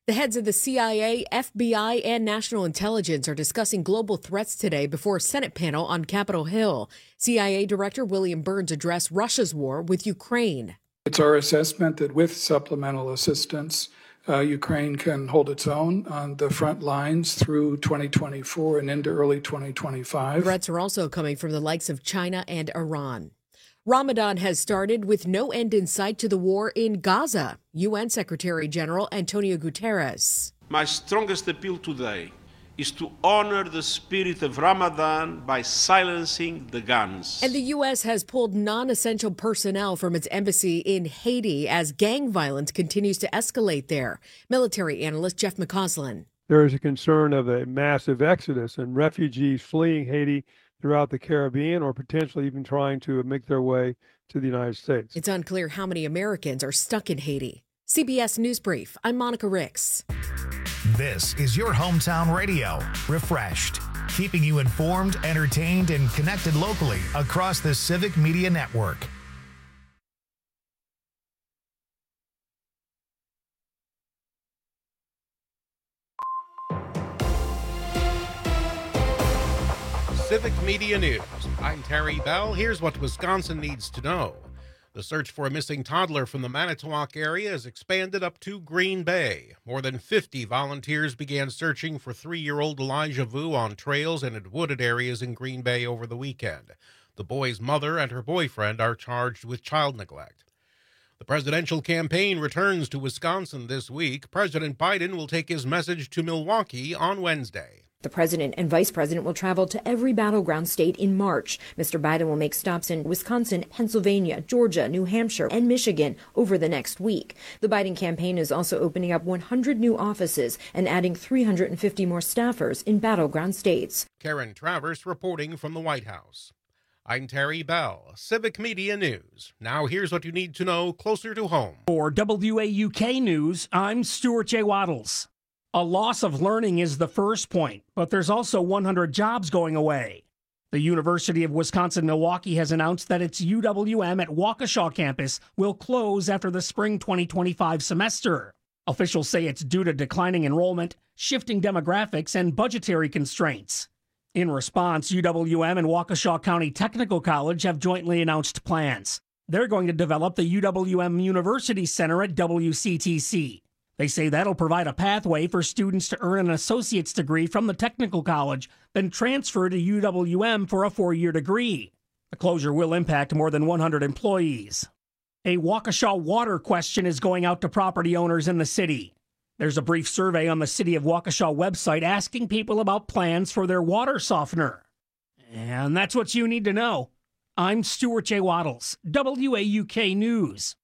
The heads of the CIA, FBI, and National Intelligence are discussing global threats today before a Senate panel on Capitol Hill. CIA Director William Burns addressed Russia's war with Ukraine. It's our assessment that with supplemental assistance, Ukraine can hold its own on the front lines through 2024 and into early 2025. Threats are also coming from the likes of China and Iran. Ramadan has started with no end in sight to the war in Gaza. UN Secretary General Antonio Guterres. My strongest appeal today is to honor the spirit of Ramadan by silencing the guns. And the U.S. has pulled non-essential personnel from its embassy in Haiti as gang violence continues to escalate there. Military analyst Jeff McCausland. There is a concern of a massive exodus and refugees fleeing Haiti throughout the Caribbean or potentially even trying to make their way to the United States. It's unclear how many Americans are stuck in Haiti. CBS News Brief. I'm Monica Ricks. This is your hometown radio, Refreshed, keeping you informed, entertained, and connected locally across the Civic Media Network. Civic Media News. I'm Terry Bell. Here's what Wisconsin needs to know. The search for a missing toddler from the Manitowoc area has expanded up to Green Bay. More than 50 volunteers began searching for 3-year-old Elijah Vu on trails and in wooded areas in Green Bay over the weekend. The boy's mother and her boyfriend are charged with child neglect. The presidential campaign returns to Wisconsin this week. President Biden will take his message to Milwaukee on Wednesday. The president and vice president will travel to every battleground state in March. Mr. Biden will make stops in Wisconsin, Pennsylvania, Georgia, New Hampshire, and Michigan over the next week. The Biden campaign is also opening up 100 new offices and adding 350 more staffers in battleground states. Karen Travers reporting from the White House. I'm Terry Bell, Civic Media News. Now here's what you need to know closer to home. For WAUK News, I'm Stuart J. Waddles. A loss of learning is the first point, but there's also 100 jobs going away. The University of Wisconsin-Milwaukee has announced that its UWM at Waukesha campus will close after the spring 2025 semester. Officials say it's due to declining enrollment, shifting demographics, and budgetary constraints. In response, UWM and Waukesha County Technical College have jointly announced plans. They're going to develop the UWM University Center at WCTC. They say that'll provide a pathway for students to earn an associate's degree from the technical college, then transfer to UWM for a 4-year degree. The closure will impact more than 100 employees. A Waukesha water question is going out to property owners in the city. There's a brief survey on the City of Waukesha website asking people about plans for their water softener. And that's what you need to know. I'm Stuart J. Waddles, WAUK News.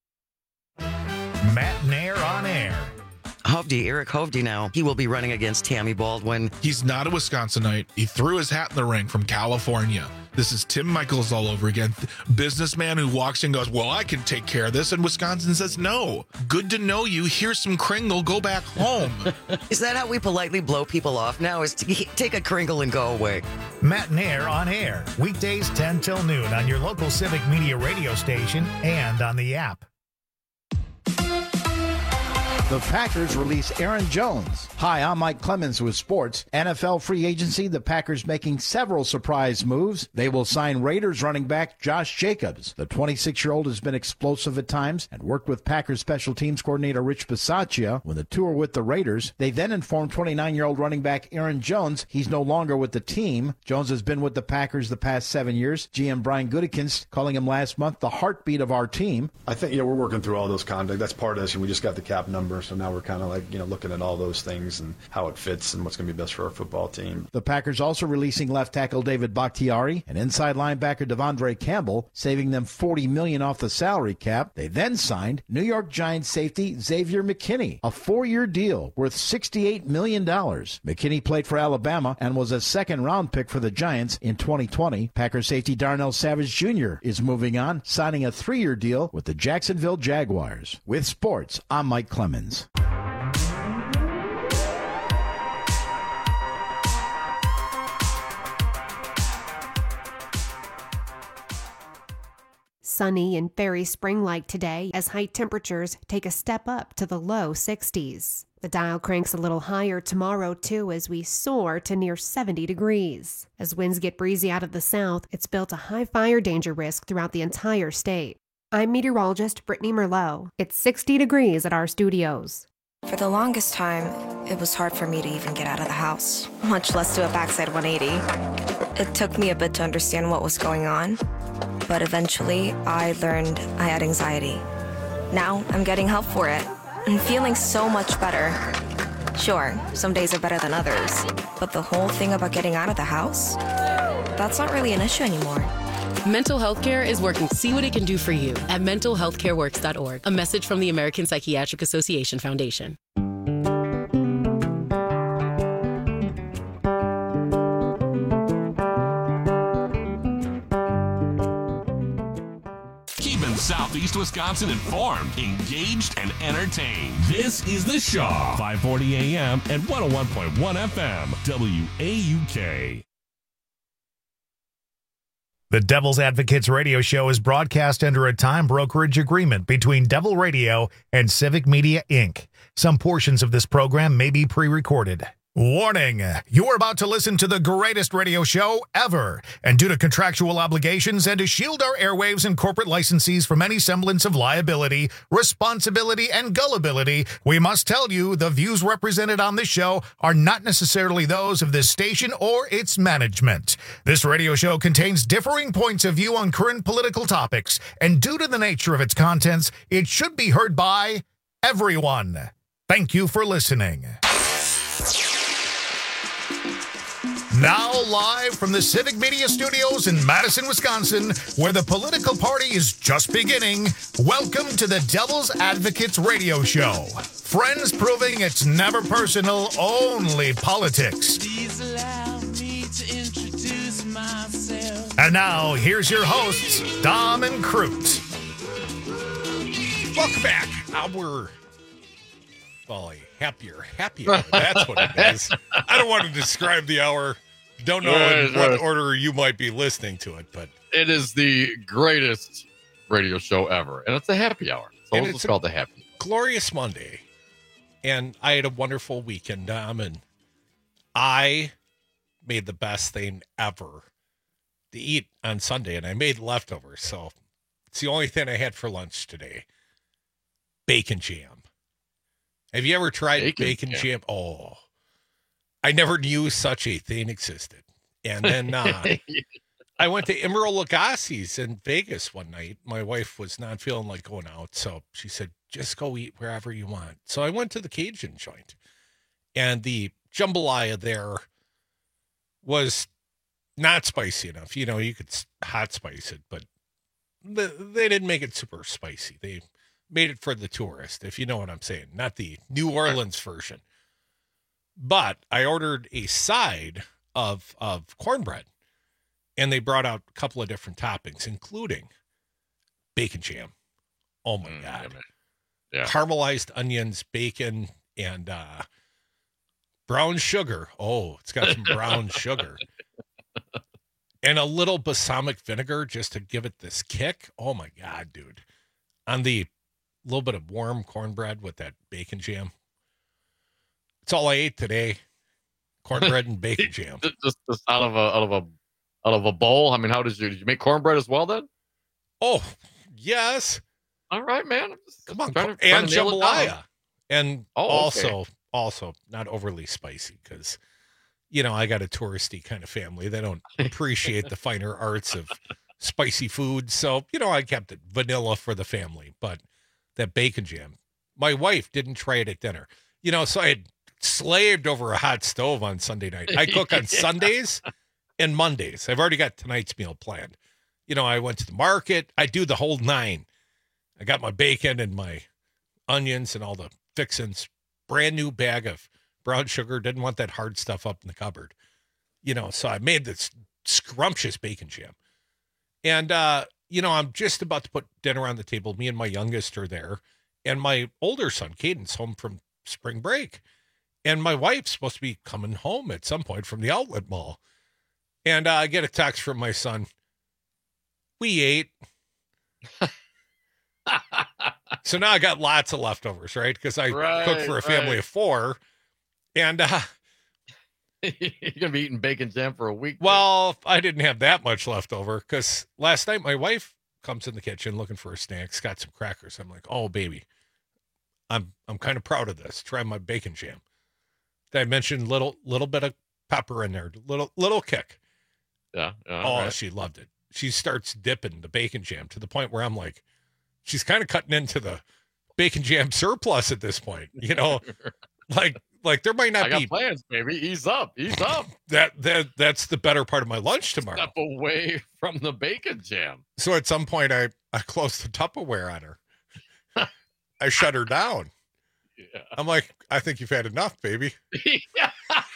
Matt Nair on air. Eric Hovde now. He will be running against Tammy Baldwin. He's not a Wisconsinite. He threw his hat in the ring from California. This is Tim Michaels all over again. Businessman who walks in and goes, well, I can take care of this. And Wisconsin says, no. Good to know you. Here's some Kringle. Go back home. Is that how we politely blow people off now? Is to take a Kringle and go away? Matt Nair on air. Weekdays 10 till noon on your local Civic Media radio station and on the app. The Packers release Aaron Jones. Hi, I'm Mike Clemens with sports. NFL free agency, the Packers making several surprise moves. They will sign Raiders running back Josh Jacobs. The 26-year-old has been explosive at times and worked with Packers special teams coordinator Rich Bisaccia when the two were with the Raiders. They then informed 29-year-old running back Aaron Jones he's no longer with the team. Jones has been with the Packers the past 7 years. GM Brian Gutekunst calling him last month the heartbeat of our team. I think, we're working through all those conduct. That's part of this, and we just got the cap number. So now we're kind of looking at all those things and how it fits and what's going to be best for our football team. The Packers also releasing left tackle David Bakhtiari and inside linebacker Devondre Campbell, saving them $40 million off the salary cap. They then signed New York Giants safety Xavier McKinney, a 4-year deal worth $68 million. McKinney played for Alabama and was a second-round pick for the Giants in 2020. Packers safety Darnell Savage Jr. is moving on, signing a 3-year deal with the Jacksonville Jaguars. With sports, I'm Mike Clemens. sunny and very spring-like today as high temperatures take a step up to the low 60s. The dial cranks a little higher tomorrow, too, as we soar to near 70 degrees. As winds get breezy out of the south, it's built a high fire danger risk throughout the entire state. I'm meteorologist Brittany Merlot. It's 60 degrees at our studios. For the longest time, it was hard for me to even get out of the house, much less do a backside 180. It took me a bit to understand what was going on, but eventually I learned I had anxiety. Now I'm getting help for it and feeling so much better. Sure, some days are better than others, but the whole thing about getting out of the house, that's not really an issue anymore. Mental health care is working. See what it can do for you at mentalhealthcareworks.org. A message from the American Psychiatric Association Foundation. Keeping Southeast Wisconsin informed, engaged, and entertained. This is The Shaw, 540 AM and 101.1 FM, WAUK. The Devil's Advocates radio show is broadcast under a time brokerage agreement between Devil Radio and Civic Media, Inc. Some portions of this program may be pre-recorded. Warning, you are about to listen to the greatest radio show ever, and due to contractual obligations and to shield our airwaves and corporate licensees from any semblance of liability, responsibility, and gullibility, we must tell you the views represented on this show are not necessarily those of this station or its management. This radio show contains differing points of view on current political topics, and due to the nature of its contents, it should be heard by everyone. Thank you for listening. Now live from the Civic Media Studios in Madison, Wisconsin, where the political party is just beginning, welcome to the Devil's Advocates radio show. Friends proving it's never personal, only politics. Please allow me to introduce myself. And now, here's your hosts, Dom and Crute. Welcome back. We're happier. That's what it is. I don't want to describe the hour. Don't know in what order you might be listening to it, but it is the greatest radio show ever, and it's a happy hour. So it's called the happy hour. Glorious Monday, and I had a wonderful weekend, Dom, and I made the best thing ever to eat on Sunday, and I made leftovers, so it's the only thing I had for lunch today. Bacon jam. Have you ever tried bacon jam? Oh, I never knew such a thing existed. And then I went to Emeril Lagasse's in Vegas one night. My wife was not feeling like going out, so she said, just go eat wherever you want. So I went to the Cajun joint, and the jambalaya there was not spicy enough. You know, you could hot spice it, but they didn't make it super spicy. They made it for the tourist, if you know what I'm saying, not the New Orleans version. But I ordered a side of cornbread, and they brought out a couple of different toppings, including bacon jam. Oh, my God. Yeah. Caramelized onions, bacon, and brown sugar. Oh, it's got some brown sugar. And a little balsamic vinegar just to give it this kick. Oh, my God, dude. On the little bit of warm cornbread with that bacon jam. It's all I ate today. Cornbread and bacon jam. Just out of a bowl. I mean, did you make cornbread as well then? Oh, yes. All right, man. Come on, and jambalaya, and okay. also not overly spicy because, you know, I got a touristy kind of family. They don't appreciate the finer arts of spicy food, so you know I kept it vanilla for the family. But that bacon jam, my wife didn't try it at dinner. You know, so I had slaved over a hot stove on Sunday night. I cook on Sundays and Mondays. I've already got tonight's meal planned. You know, I went to the market. I do the whole nine. I got my bacon and my onions and all the fixins. Brand new bag of brown sugar. Didn't want that hard stuff up in the cupboard. You know, so I made this scrumptious bacon jam. And, you know, I'm just about to put dinner on the table. Me and my youngest are there. And my older son, Caden's home from spring break. And my wife's supposed to be coming home at some point from the outlet mall. And I get a text from my son. We ate. So now I got lots of leftovers, right? Because I cook for a family of 4. And you're going to be eating bacon jam for a week. Well, I didn't have that much left over because last night my wife comes in the kitchen looking for a snack. Got some crackers. I'm like, oh, baby, I'm kind of proud of this. Try my bacon jam. I mentioned little bit of pepper in there, little kick. Yeah. Right. She loved it. She starts dipping the bacon jam to the point where I'm like, she's kind of cutting into the bacon jam surplus at this point. You know, like there might not I got be plans, baby. Ease up. That's the better part of my lunch tomorrow. Step away from the bacon jam. So at some point I closed the Tupperware on her. I shut her down. Yeah. I'm like, I think you've had enough, baby. Yeah.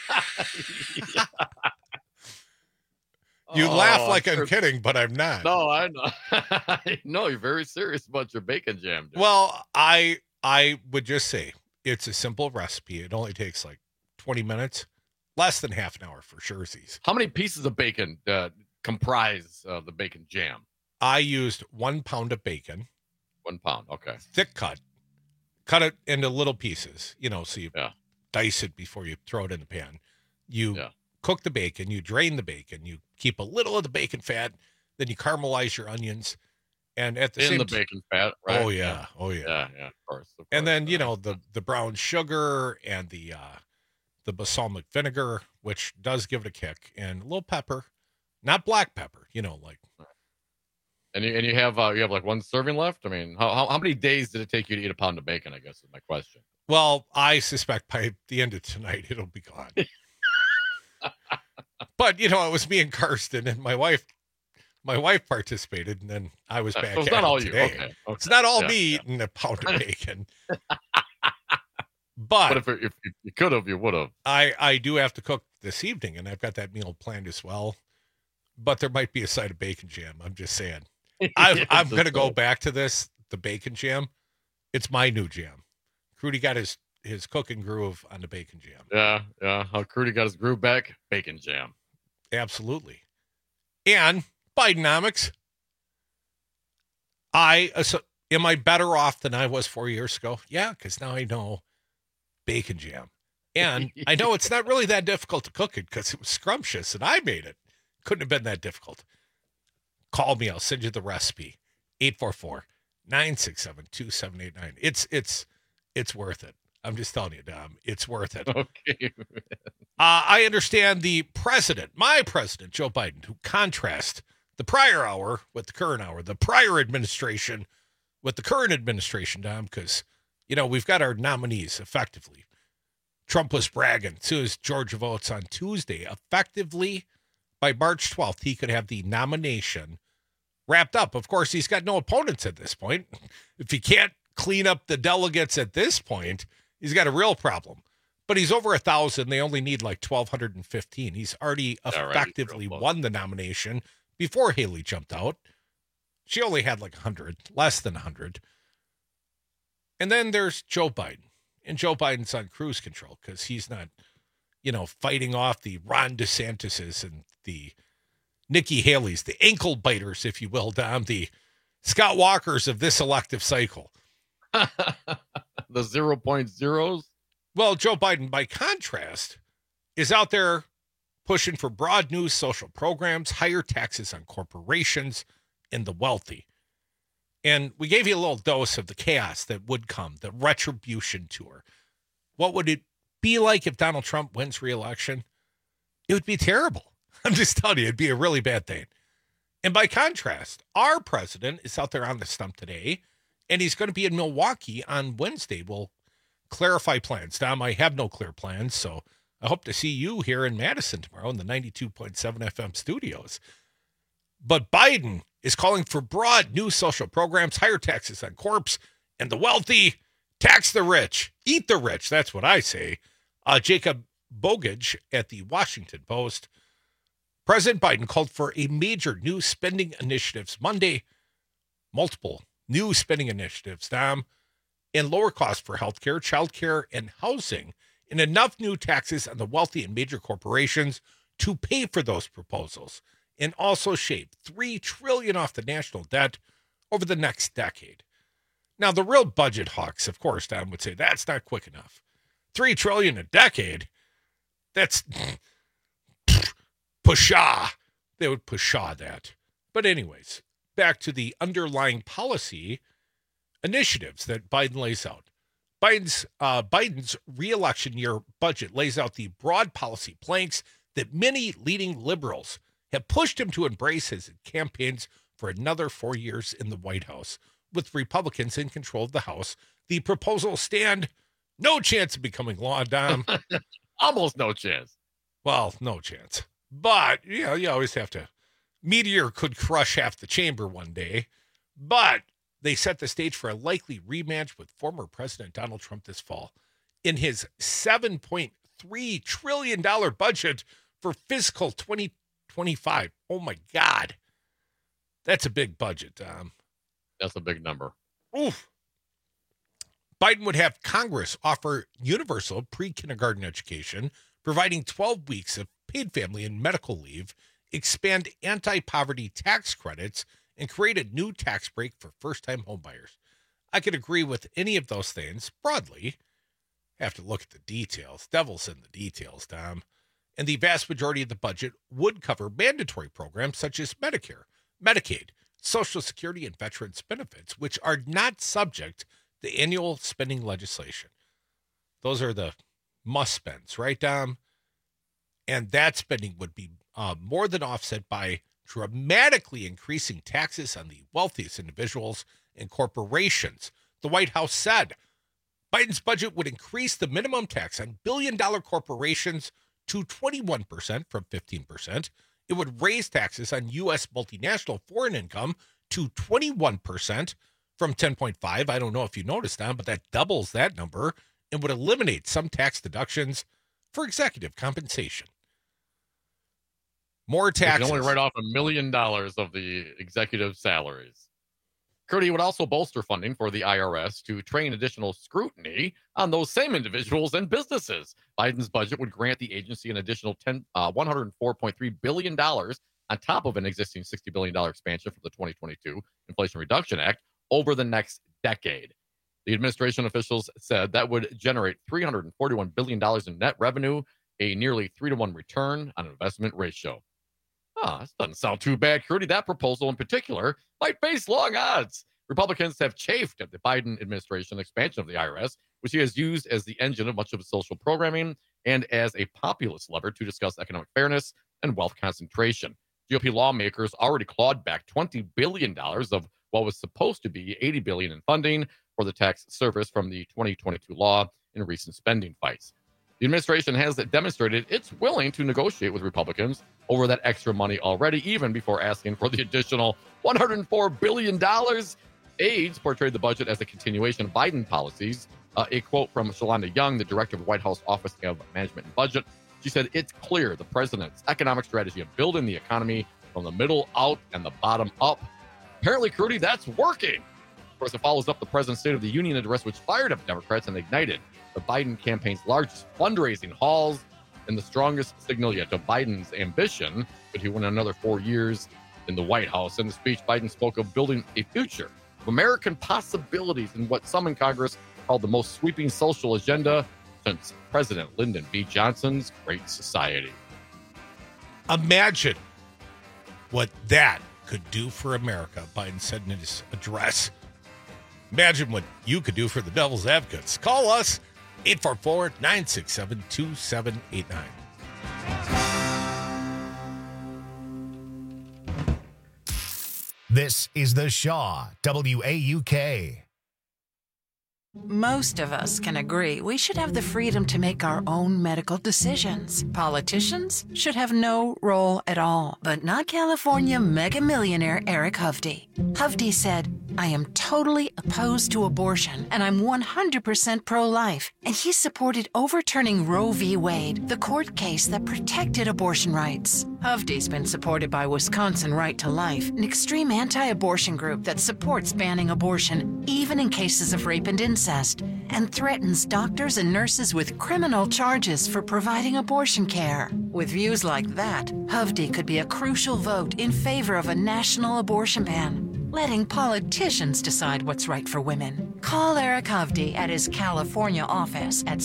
You laugh like I'm kidding, but I'm not. No, I know. I know you're very serious about your bacon jam. Dude. Well, I would just say it's a simple recipe. It only takes like 20 minutes, less than half an hour for surezies. How many pieces of bacon comprise the bacon jam? I used 1 pound of bacon. 1 pound, okay. Thick cut it into little pieces, so you dice it before you throw it in the pan. You cook the bacon, you drain the bacon, you keep a little of the bacon fat, then you caramelize your onions, and at the same the bacon fat, right? Oh yeah, yeah, of course. And then the brown sugar and the balsamic vinegar, which does give it a kick, and a little pepper, not black pepper, like. And you have like 1 serving left. I mean, how many days did it take you to eat a pound of bacon? I guess is my question. Well, I suspect by the end of tonight it'll be gone. But it was me and Karsten, and my wife participated, and then I was back. So it's not all today. You. Okay. It's not all me eating a pound of bacon. But if you could have, you would have. I do have to cook this evening, and I've got that meal planned as well. But there might be a side of bacon jam. I'm just saying. I'm going to go back to the bacon jam. It's my new jam. Crudy got his cooking groove on the bacon jam. Yeah. How Crudy got his groove back? Bacon jam. Absolutely. And Bidenomics. Am I better off than I was 4 years ago? Yeah, because now I know bacon jam. And I know it's not really that difficult to cook it because it was scrumptious and I made it. Couldn't have been that difficult. Call me. I'll send you the recipe. 844-967-2789. It's worth it. I'm just telling you, Dom. It's worth it. Okay. I understand my president, Joe Biden, who contrasts the prior hour with the current hour, the prior administration with the current administration, Dom, because, we've got our nominees effectively. Trump was bragging as soon as Georgia votes on Tuesday. Effectively, by March 12th, he could have the nomination wrapped up. Of course, he's got no opponents at this point. If he can't clean up the delegates at this point, he's got a real problem. But he's over 1,000. They only need like 1,215. He's already effectively won the nomination before Haley jumped out. She only had like 100, less than 100. And then there's Joe Biden. And Joe Biden's on cruise control because he's not, fighting off the Ron DeSantis's and the Nikki Haley's, the ankle biters, if you will, Dom, the Scott Walkers of this elective cycle. The 0.0s? Well, Joe Biden, by contrast, is out there pushing for broad new social programs, higher taxes on corporations and the wealthy. And we gave you a little dose of the chaos that would come, the retribution tour. What would it be like if Donald Trump wins re-election? It would be terrible. I'm just telling you, it'd be a really bad thing. And by contrast, our president is out there on the stump today, and he's going to be in Milwaukee on Wednesday. We'll clarify plans. Dom, I have no clear plans, so I hope to see you here in Madison tomorrow in the 92.7 FM studios. But Biden is calling for broad new social programs, higher taxes on corps and the wealthy, tax the rich, eat the rich. That's what I say. Jacob Bogage at the Washington Post. President Biden called for a major new spending initiatives Monday. Multiple new spending initiatives, Dom, and lower costs for healthcare, childcare, and housing, and enough new taxes on the wealthy and major corporations to pay for those proposals, and also shave $3 trillion off the national debt over the next decade. Now, the real budget hawks, of course, Don would say that's not quick enough. $3 trillion a decade, that's pshaw. They would pshaw that. But anyways, back to the underlying policy initiatives that Biden lays out. Biden's re-election year budget lays out the broad policy planks that many leading liberals have pushed him to embrace as he campaigns for another 4 years in the White House. With Republicans in control of the House, the proposals stand no chance of becoming law, Dom. Almost no chance. Well, no chance. But, you know, you always have to. Meteor could crush half the chamber one day. But they set the stage for a likely rematch with former President Donald Trump this fall in his $7.3 trillion budget for fiscal 2025. Oh, my God. That's a big budget, Dom. That's a big number. Oof. Biden would have Congress offer universal pre-kindergarten education, providing 12 weeks of paid family and medical leave, expand anti-poverty tax credits, and create a new tax break for first-time homebuyers. I could agree with any of those things broadly. Have to look at the details. Devil's in the details, Tom. And the vast majority of the budget would cover mandatory programs such as Medicare, Medicaid, Social Security, and veterans benefits, which are not subject to annual spending legislation. Those are the must spends, right, Dom? And that spending would be more than offset by dramatically increasing taxes on the wealthiest individuals and corporations. The White House said Biden's budget would increase the minimum tax on billion-dollar corporations to 21% from 15%. It would raise taxes on U.S. multinational foreign income to 21% from 10.5. I don't know if you noticed that, but that doubles that number and would eliminate some tax deductions for executive compensation. More taxes. You can only write off $1 million of the executive salaries. Curdy would also bolster funding for the IRS to train additional scrutiny on those same individuals and businesses. Biden's budget would grant the agency an additional $104.3 billion on top of an existing $60 billion expansion from the 2022 Inflation Reduction Act over the next decade. The administration officials said that would generate $341 billion in net revenue, a nearly 3-to-1 return on investment ratio. This doesn't sound too bad, Curdy. That proposal in particular might face long odds. Republicans have chafed at the Biden administration expansion of the IRS, which he has used as the engine of much of his social programming and as a populist lever to discuss economic fairness and wealth concentration. GOP lawmakers already clawed back $20 billion of what was supposed to be $80 billion in funding for the tax service from the 2022 law in recent spending fights. The administration has demonstrated it's willing to negotiate with Republicans over that extra money already, even before asking for the additional $104 billion. Aides portrayed the budget as a continuation of Biden policies. A quote from Shalanda Young, the director of the White House Office of Management and Budget. She said, "It's clear the president's economic strategy of building the economy from the middle out and the bottom up. Apparently, Curdy, that's working." Of course, it follows up the president's State of the Union address, which fired up Democrats and ignited the Biden campaign's largest fundraising hauls and the strongest signal yet to Biden's ambition that he win another 4 years in the White House. In the speech, Biden spoke of building a future of American possibilities in what some in Congress called the most sweeping social agenda since President Lyndon B. Johnson's Great Society. Imagine what that could do for America, Biden said in his address. Imagine what you could do for the devil's advocates. Call us 844-967-2789. This is The Shaw, WAUK. Most of us can agree we should have the freedom to make our own medical decisions. Politicians should have no role at all, but not California mega millionaire Eric Hovde. Hovde said, "I am totally opposed to abortion, and I'm 100% pro-life." And he supported overturning Roe v. Wade, the court case that protected abortion rights. Hovde's been supported by Wisconsin Right to Life, an extreme anti-abortion group that supports banning abortion, even in cases of rape and incest, and threatens doctors and nurses with criminal charges for providing abortion care. With views like that, Hovde could be a crucial vote in favor of a national abortion ban. letting politicians decide what's right for women. Call Eric Hovde at his California office at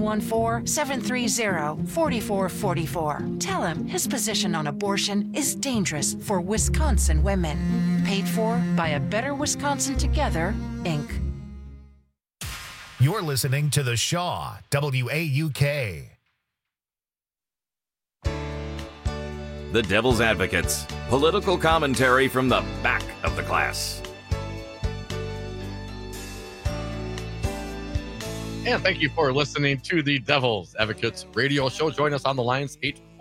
714-730-4444. Tell him his position on abortion is dangerous for Wisconsin women. Paid for by A Better Wisconsin Together, Inc. You're listening to The Shaw, WAUK. The Devil's Advocates, political commentary from the back of the class. And thank you for listening to the Devil's Advocates radio show. Join us on the lines,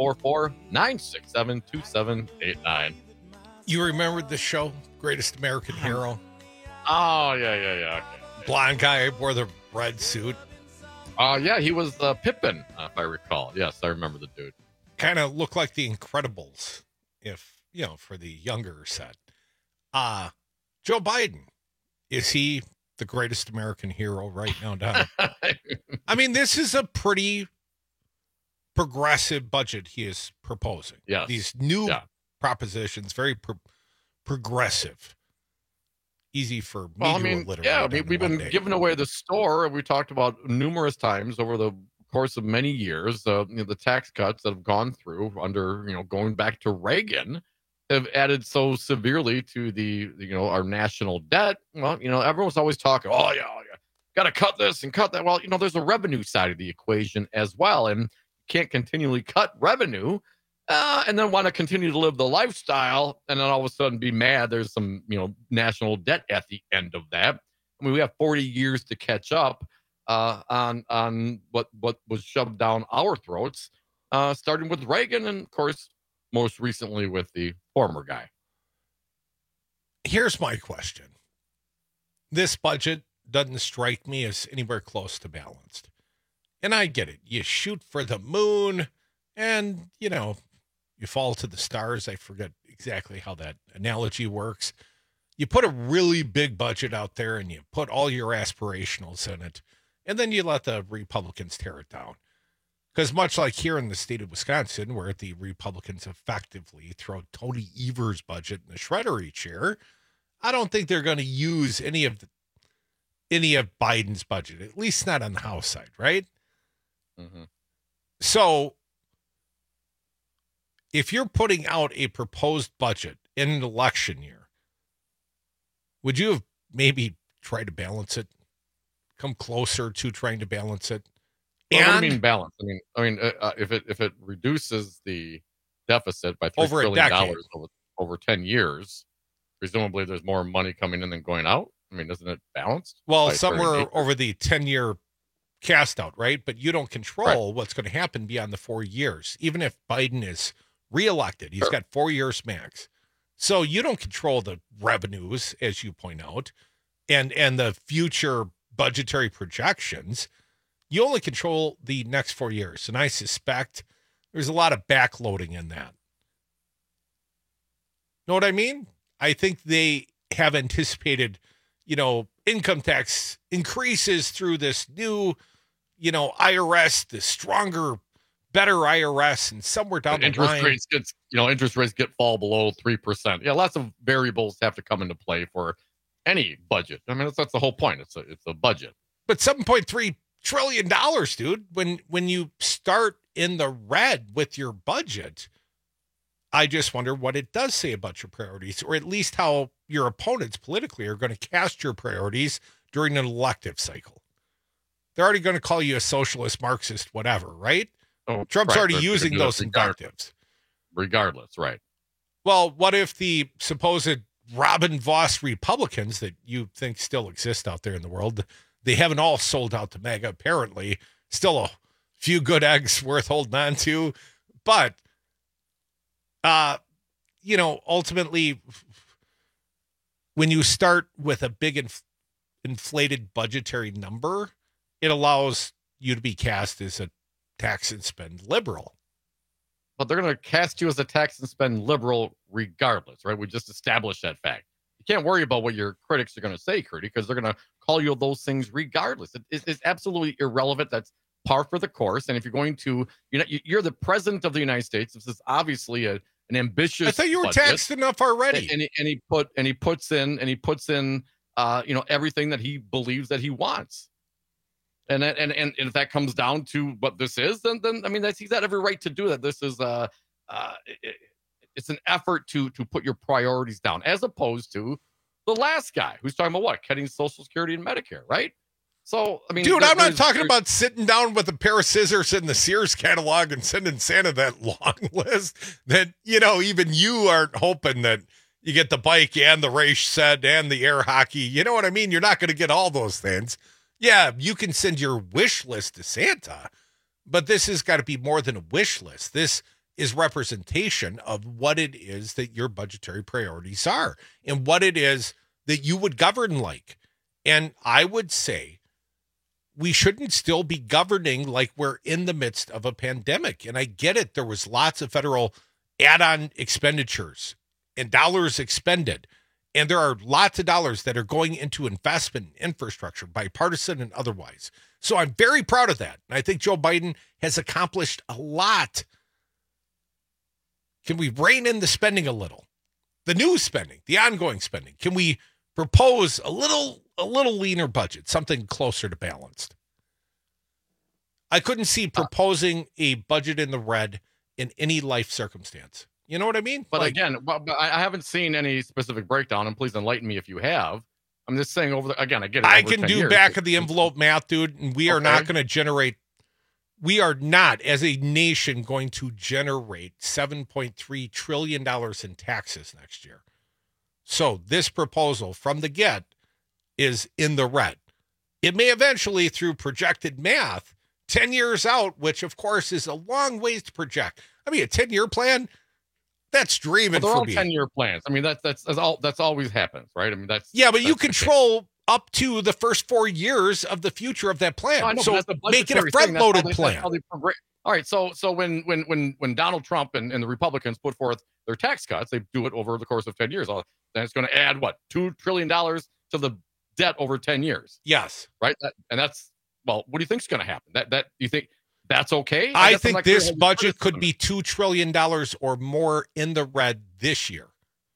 844-967-2789. You remembered the show, Greatest American Hero? Oh, yeah. Okay. Blonde guy wore the red suit. Yeah, he was Pippin, if I recall. Yes, I remember the dude. Kind of looked like the Incredibles, if, for the younger set. Joe Biden, is he the greatest American hero right now, Don? I mean, this is a pretty progressive budget he is proposing. Yes. These new propositions, very progressive. Easy for media literary. We've been giving away the store. We talked about numerous times over the course of many years. The tax cuts that have gone through under, going back to Reagan, have added so severely to the our national debt. Well, everyone's always talking, got to cut this and cut that. Well, there's a revenue side of the equation as well, and you can't continually cut revenue and then want to continue to live the lifestyle, and then all of a sudden be mad there's some national debt at the end of that. I mean, we have 40 years to catch up on what was shoved down our throats, starting with Reagan, and of course, most recently with the former guy. Here's my question. This budget doesn't strike me as anywhere close to balanced. And I get it. You shoot for the moon and, you fall to the stars. I forget exactly how that analogy works. You put a really big budget out there and you put all your aspirationals in it, and then you let the Republicans tear it down. Because much like here in the state of Wisconsin, where the Republicans effectively throw Tony Evers' budget in the shredder each year, I don't think they're going to use any of Biden's budget, at least not on the House side, right? Mm-hmm. So if you're putting out a proposed budget in an election year, would you have maybe tried to balance it? Come closer to trying to balance it? Well, what do you mean balance? I mean, if it reduces the deficit by $3 trillion over 10 years, presumably there's more money coming in than going out. I mean, isn't it balanced? Well, somewhere over the 10-year cast out, right? But you don't control what's going to happen beyond the 4 years. Even if Biden is reelected, he's got 4 years max. So you don't control the revenues, as you point out, and the future budgetary projections. You only control the next 4 years. And I suspect there's a lot of backloading in that. Know what I mean? I think they have anticipated, income tax increases through this new, IRS, the stronger, better IRS, and somewhere down the line. Interest rates fall below 3%. Yeah, lots of variables have to come into play for any budget. I mean, that's the whole point. It's a budget. But $7.3 trillion, dude. When you start in the red with your budget, I just wonder what it does say about your priorities, or at least how your opponents politically are going to cast your priorities during an elective cycle. They're already going to call you a socialist, Marxist, whatever, right? Trump's already using those invectives. Regardless, right. Well, what if the supposed Robin Vos Republicans that you think still exist out there in the world, they haven't all sold out to MAGA, apparently. Still a few good eggs worth holding on to. But, ultimately, when you start with a big inflated budgetary number, it allows you to be cast as a tax and spend liberal. But they're going to cast you as a tax and spend liberal regardless, right? We just established that fact. You can't worry about what your critics are going to say, Curdy, because they're going to call you those things regardless. It's absolutely irrelevant. That's par for the course. And if you're going to, you're the president of the United States. This is obviously a an ambitious. I thought you were budget, taxed enough already. And he puts in everything that he believes that he wants. And if that comes down to what this is, then I mean, he's got every right to do that. This is it's an effort to put your priorities down, as opposed to the last guy who's talking about what, cutting Social Security and Medicare, right? So I mean, dude, I'm not talking about sitting down with a pair of scissors in the Sears catalog and sending Santa that long list that, even you aren't hoping that you get the bike and the race set and the air hockey. You know what I mean? You're not going to get all those things. Yeah, you can send your wish list to Santa, but this has got to be more than a wish list. This is representation of what it is that your budgetary priorities are and what it is that you would govern like. And I would say we shouldn't still be governing like we're in the midst of a pandemic. And I get it. There was lots of federal add-on expenditures and dollars expended. And there are lots of dollars that are going into investment in infrastructure, bipartisan and otherwise. So I'm very proud of that. And I think Joe Biden has accomplished a lot. Can we rein in the spending a little? The new spending, the ongoing spending. Can we propose a little leaner budget, something closer to balanced? I couldn't see proposing a budget in the red in any life circumstance. You know what I mean? But again, I haven't seen any specific breakdown, and please enlighten me if you have. I'm just saying again, I get it. I can do back of the envelope math, dude, and we are not going to generate. We are not, as a nation, going to generate $7.3 trillion in taxes next year. So this proposal from the get is in the red. It may eventually, through projected math, 10 years out, which of course is a long ways to project. I mean, a 10-year plan, that's dreaming they're for all me. 10-year plans. I mean, that's always happens, right? I mean, but you control up to the first 4 years of the future of that plan. No, I know, so make it a front-loaded plan. All right, so when Donald Trump and the Republicans put forth their tax cuts, they do it over the course of 10 years. Then it's going to add what, $2 trillion to the debt over 10 years. Yes, right. What do you think is going to happen? That you think that's okay? I think this budget could be $2 trillion or more in the red this year.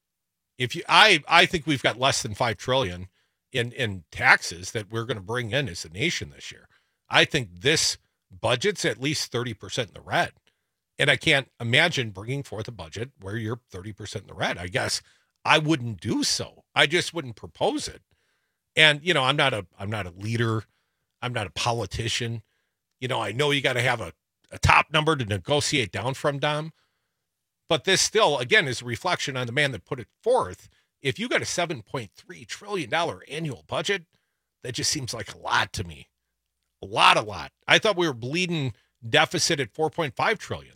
I think we've got less than $5 trillion in taxes that we're going to bring in as a nation this year. I think this budget's at least 30% in the red. And I can't imagine bringing forth a budget where you're 30% in the red. I guess I wouldn't do so. I just wouldn't propose it. And, I'm not a leader. I'm not a politician. I know you got to have a top number to negotiate down from, Dom. But this still, again, is a reflection on the man that put it forth. If you got a $7.3 trillion annual budget, that just seems like a lot to me. A lot. I thought we were bleeding deficit at $4.5 trillion.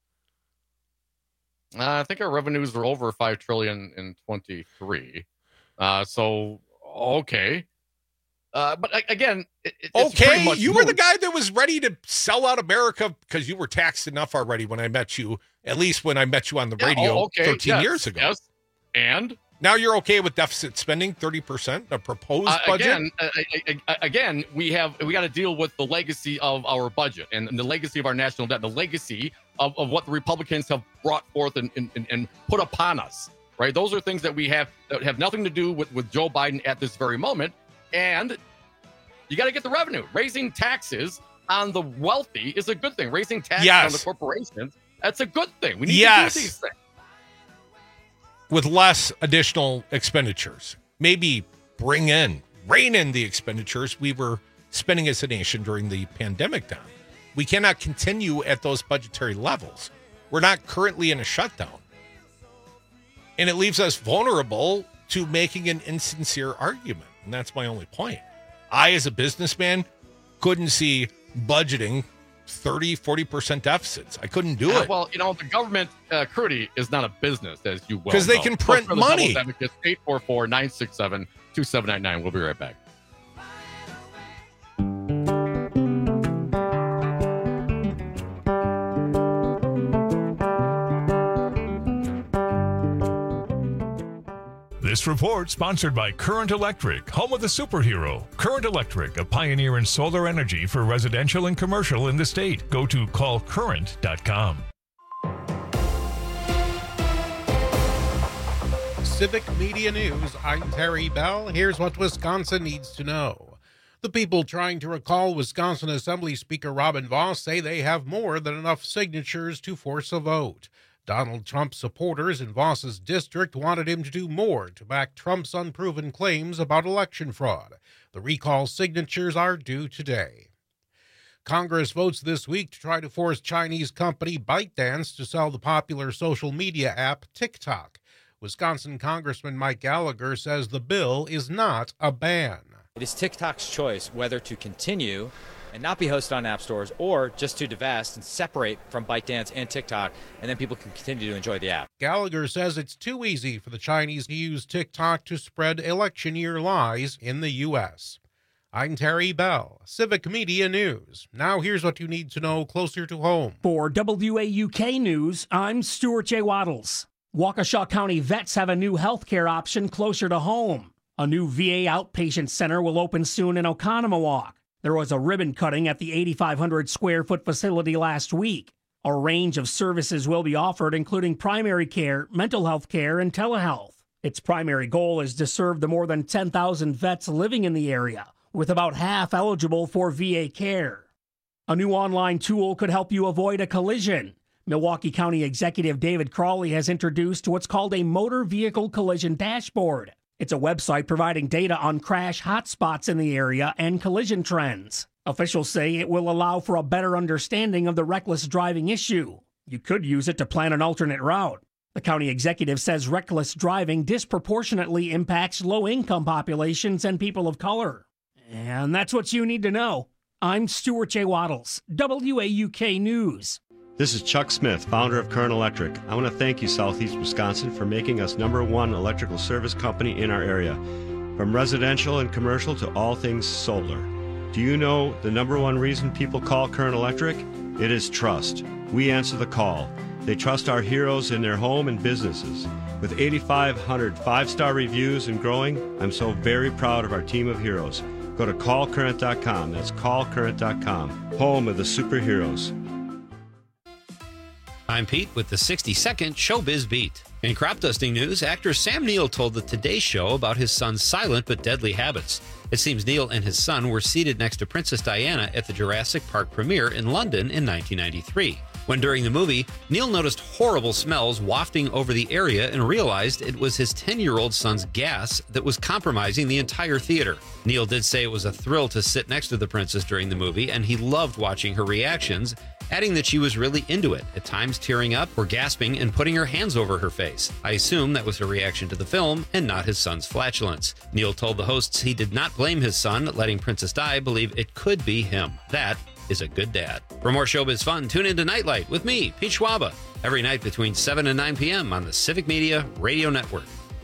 I think our revenues were over $5 trillion in 23. So, okay. But again, you were the guy that was ready to sell out America because you were taxed enough already when I met you, at least when I met you on the radio 13 years ago. Yes. And now you're okay with deficit spending, 30%, a proposed budget? Again, we got to deal with the legacy of our budget and the legacy of our national debt, the legacy of what the Republicans have brought forth and put upon us, right? Those are things that we have that have nothing to do with Joe Biden at this very moment. And you got to get the revenue. Raising taxes on the wealthy is a good thing. Raising taxes on the corporations, that's a good thing. We need to do these things. With less additional expenditures. Maybe rein in the expenditures we were spending as a nation during the pandemic time. We cannot continue at those budgetary levels. We're not currently in a shutdown. And it leaves us vulnerable to making an insincere argument. And that's my only point. I, as a businessman, couldn't see budgeting 30-40% deficits. I couldn't do it. Well, the government, Crudy, is not a business, as you well know. Because they can print money. 844-967-2799. We'll be right back. This report sponsored by Current Electric, home of the superhero. Current Electric, a pioneer in solar energy for residential and commercial in the state. Go to callcurrent.com. Civic Media News. I'm Terry Bell. Here's what Wisconsin needs to know. The people trying to recall Wisconsin Assembly Speaker Robin Vos say they have more than enough signatures to force a vote. Donald Trump supporters in Vos's district wanted him to do more to back Trump's unproven claims about election fraud. The recall signatures are due today. Congress votes this week to try to force Chinese company ByteDance to sell the popular social media app TikTok. Wisconsin Congressman Mike Gallagher says the bill is not a ban. It is TikTok's choice whether to continue and not be hosted on app stores or just to divest and separate from ByteDance and TikTok, and then people can continue to enjoy the app. Gallagher says it's too easy for the Chinese to use TikTok to spread election year lies in the U.S. I'm Terry Bell, Civic Media News. Now here's what you need to know closer to home. For WAUK News, I'm Stuart J. Waddles. Waukesha County vets have a new healthcare option closer to home. A new VA outpatient center will open soon in Oconomowoc. There was a ribbon cutting at the 8,500 square foot facility last week. A range of services will be offered, including primary care, mental health care, and telehealth. Its primary goal is to serve the more than 10,000 vets living in the area, with about half eligible for VA care. A new online tool could help you avoid a collision. Milwaukee County Executive David Crawley has introduced what's called a motor vehicle collision dashboard. It's a website providing data on crash hotspots in the area and collision trends. Officials say it will allow for a better understanding of the reckless driving issue. You could use it to plan an alternate route. The county executive says reckless driving disproportionately impacts low-income populations and people of color. And that's what you need to know. I'm Stuart J. Waddles, WAUK News. This is Chuck Smith, founder of Current Electric. I want to thank you, Southeast Wisconsin, for making us #1 electrical service company in our area. From residential and commercial to all things solar. Do you know the #1 reason people call Current Electric? It is trust. We answer the call. They trust our heroes in their home and businesses. With 8,500 5-star reviews and growing, I'm so very proud of our team of heroes. Go to callcurrent.com. That's callcurrent.com. Home of the superheroes. I'm Pete with the 60-second Showbiz Beat. In crop dusting news, actor Sam Neill told the Today Show about his son's silent but deadly habits. It seems Neill and his son were seated next to Princess Diana at the Jurassic Park premiere in London in 1993. When during the movie, Neill noticed horrible smells wafting over the area and realized it was his 10-year-old son's gas that was compromising the entire theater. Neill did say it was a thrill to sit next to the princess during the movie, and he loved watching her reactions, adding that she was really into it, at times tearing up or gasping and putting her hands over her face. I assume that was her reaction to the film and not his son's flatulence. Neill told the hosts he did not blame his son letting Princess Di believe it could be him. That is a good dad. For more showbiz fun, tune into Nightlight with me, Pete Schwaba, every night between 7 and 9 p.m. on the Civic Media Radio Network.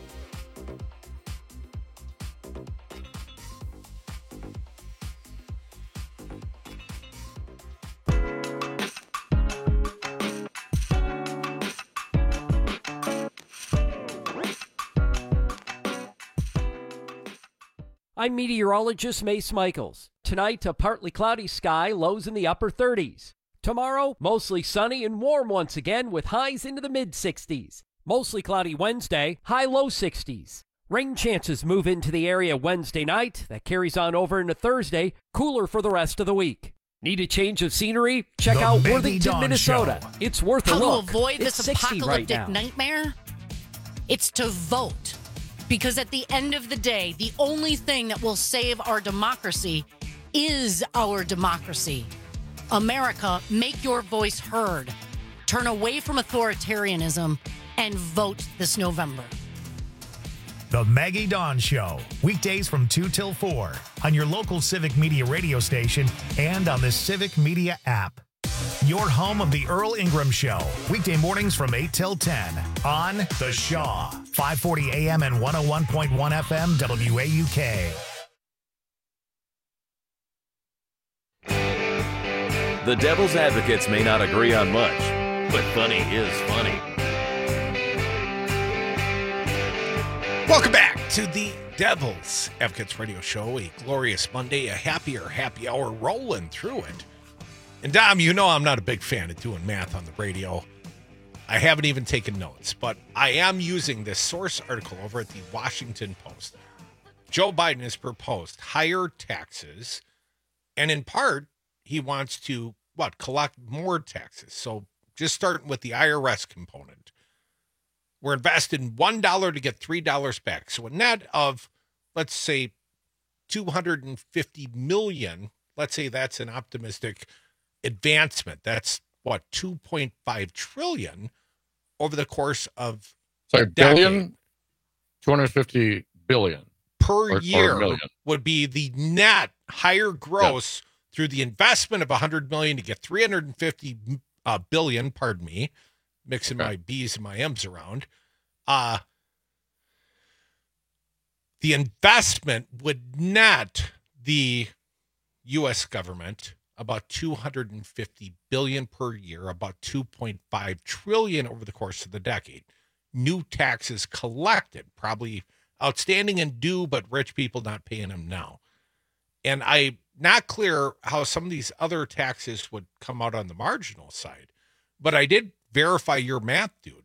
I'm meteorologist Mace Michaels. Tonight, a partly cloudy sky, lows in the upper 30s. Tomorrow, mostly sunny and warm once again with highs into the mid-60s. Mostly cloudy Wednesday, high-low 60s. Rain chances move into the area Wednesday night. That carries on over into Thursday, cooler for the rest of the week. Need a change of scenery? Check out Worthington, Minnesota. Show. It's worth a How look. to avoid it's this 60 apocalyptic right now. nightmare? It's to vote. Because at the end of the day, the only thing that will save our democracy is our democracy. America, make your voice heard. Turn away from authoritarianism and vote this November. The Maggie Dawn Show, weekdays from 2 till 4 on your local Civic Media radio station and on the Civic Media app. Your home of the Earl Ingram Show, weekday mornings from 8 till 10 on The Shaw, 540 AM and 101.1 FM WAUK. The Devil's Advocates may not agree on much, but funny is funny. Welcome back to the Devil's Advocates Radio Show, a glorious Monday, a happier happy hour rolling through it. And Dom, you know I'm not a big fan of doing math on the radio. I haven't even taken notes, but I am using this source article over at the Washington Post. Joe Biden has proposed higher taxes, and in part, he wants to, collect more taxes. So just starting with the IRS component, we're investing $1 to get $3 back. So a net of, let's say, $250 million. Let's say that's an optimistic advancement. That's $2.5 trillion over the course of billion, 250 billion per year would be the net higher gross through the investment of 100 million to get 350 billion. Pardon me, mixing my B's and my M's around. The investment would net the U.S. government about 250 billion per year, about 2.5 trillion over the course of the decade. New taxes collected, probably outstanding and due, but rich people not paying them now. And I'm not clear how some of these other taxes would come out on the marginal side, but I did verify your math, dude.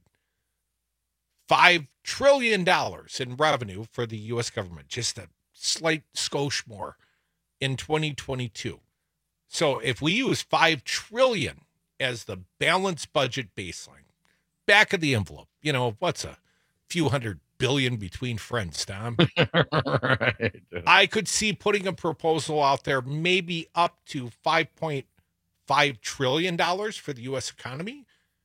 $5 trillion in revenue for the U.S. government, just a slight skosh more in 2022. So if we use $5 trillion as the balanced budget baseline, back of the envelope, what's a few $100 billion between friends, Tom? Right. I could see putting a proposal out there, maybe up to $5.5 trillion for the U.S. economy.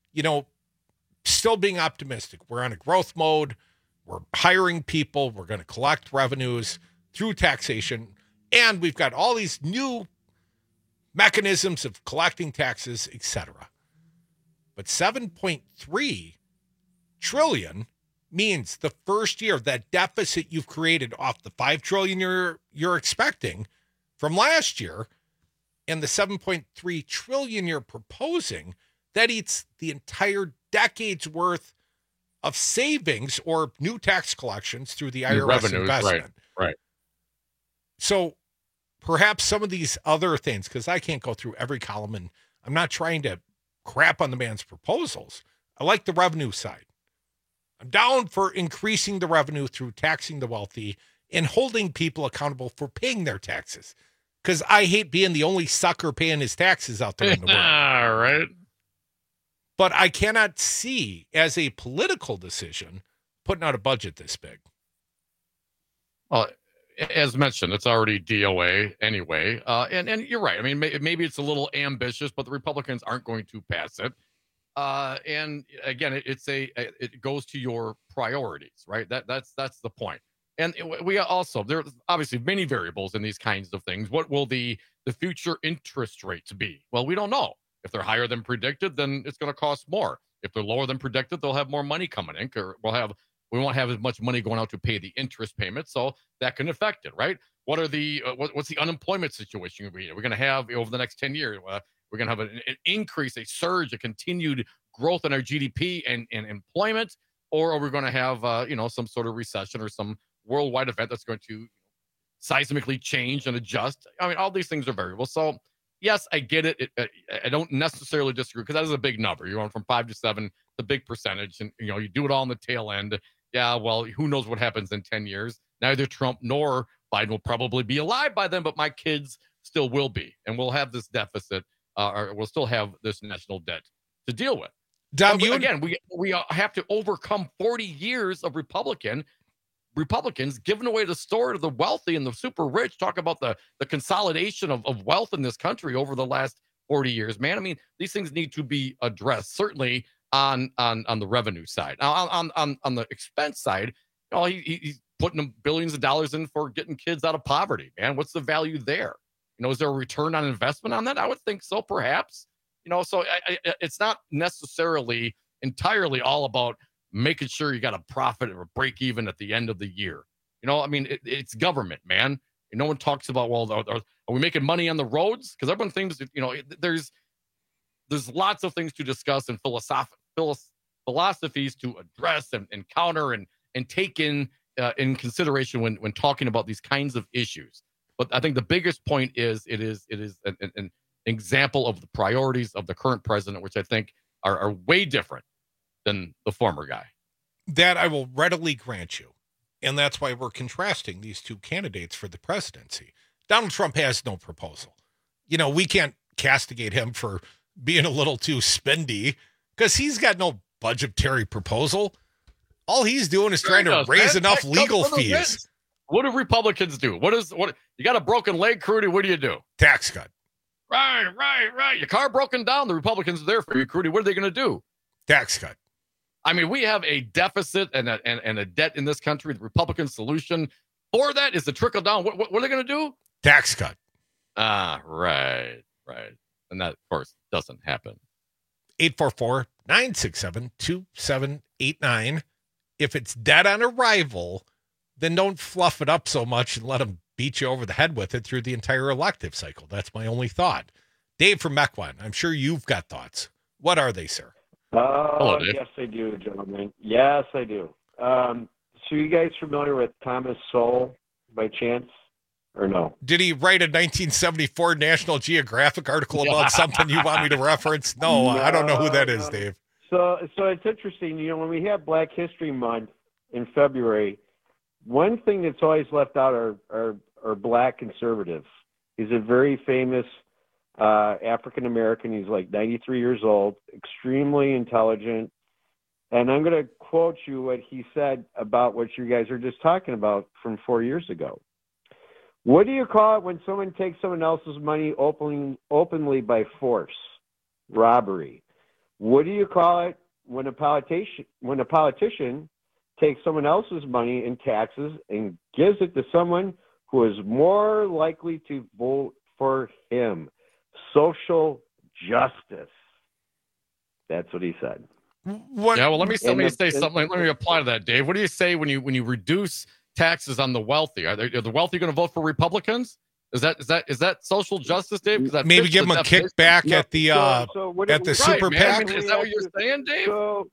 Still being optimistic. We're on a growth mode. We're hiring people. We're going to collect revenues through taxation. And we've got all these new mechanisms of collecting taxes, etc. But 7.3 trillion means the first year that deficit you've created off the 5 trillion you're expecting from last year and the 7.3 trillion you're proposing, that eats the entire decade's worth of savings or new tax collections through the IRS revenues, investment. Right. So perhaps some of these other things, because I can't go through every column, and I'm not trying to crap on the man's proposals. I like the revenue side. I'm down for increasing the revenue through taxing the wealthy and holding people accountable for paying their taxes, because I hate being the only sucker paying his taxes out there in the world. All right. But I cannot see, as a political decision, putting out a budget this big. Well, as mentioned, it's already DOA anyway. And you're right. I mean, maybe it's a little ambitious, but the Republicans aren't going to pass it. And again, it goes to your priorities, right? That's the point. And we also, there's obviously many variables in these kinds of things. What will the future interest rates be? Well, we don't know. If they're higher than predicted, then it's going to cost more. If they're lower than predicted, they'll have more money coming in, or we won't have as much money going out to pay the interest payment, so that can affect it, right? What are the what's the unemployment situation we're going to have over the next 10 years? We're going to have an increase, a surge, a continued growth in our GDP and employment, or are we going to have some sort of recession or some worldwide event that's going to seismically change and adjust? I mean, all these things are variables. So yes, I get it. I don't necessarily disagree, because that is a big number. You're going from 5 to 7, the big percentage, and you do it all on the tail end. Yeah, well, who knows what happens in 10 years? Neither Trump nor Biden will probably be alive by then, but my kids still will be, and we'll have this deficit, or we'll still have this national debt to deal with. Dom, we have to overcome 40 years of Republicans giving away the store to the wealthy and the super rich. Talk about the consolidation of wealth in this country over the last 40 years, man. I mean, these things need to be addressed, certainly on the revenue side. Now, on the expense side, he's putting billions of dollars in for getting kids out of poverty, man. What's the value there? Is there a return on investment on that? I would think so, perhaps. So it's not necessarily entirely all about making sure you got a profit or a break even at the end of the year. I mean, it's government, man. No one talks about, well, are we making money on the roads? Because everyone thinks, there's lots of things to discuss and philosophies to address and counter and take in consideration when talking about these kinds of issues. But I think the biggest point is it is an example of the priorities of the current president, which I think are way different than the former guy. That I will readily grant you. And that's why we're contrasting these two candidates for the presidency. Donald Trump has no proposal. We can't castigate him for being a little too spendy because he's got no budgetary proposal. All he's doing is trying to raise enough legal fees. What do Republicans do? What you got a broken leg, Crudy? What do you do? Tax cut. Right. Your car broken down. The Republicans are there for you, Crudy. What are they going to do? Tax cut. I mean, we have a deficit and a debt in this country. The Republican solution for that is to trickle down. What are they going to do? Tax cut. Right. And that, of course, doesn't happen. 844-967-2789. If it's dead on arrival, then don't fluff it up so much and let them beat you over the head with it through the entire elective cycle. That's my only thought. Dave from Mequon, I'm sure you've got thoughts. What are they, sir? Hello, Dave. Yes, I do, gentlemen. Yes, I do. So you guys familiar with Thomas Sowell by chance or no? Did he write a 1974 National Geographic article about something you want me to reference? No, I don't know who that is, Dave. So it's interesting. When we have Black History Month in February, one thing that's always left out are black conservatives. He's a very famous African American. He's like 93 years old, extremely intelligent. And I'm going to quote you what he said about what you guys are just talking about from 4 years ago. What do you call it when someone takes someone else's money openly by force? Robbery. What do you call it when a politician takes someone else's money in taxes and gives it to someone who is more likely to vote for him? Social justice. That's what he said. What? Yeah, well, let me say something. Let me apply to that, Dave. What do you say when you reduce taxes on the wealthy? Are the wealthy going to vote for Republicans? Is that social justice, Dave? Maybe give them a kickback at the super PAC. Is that what you're saying, Dave?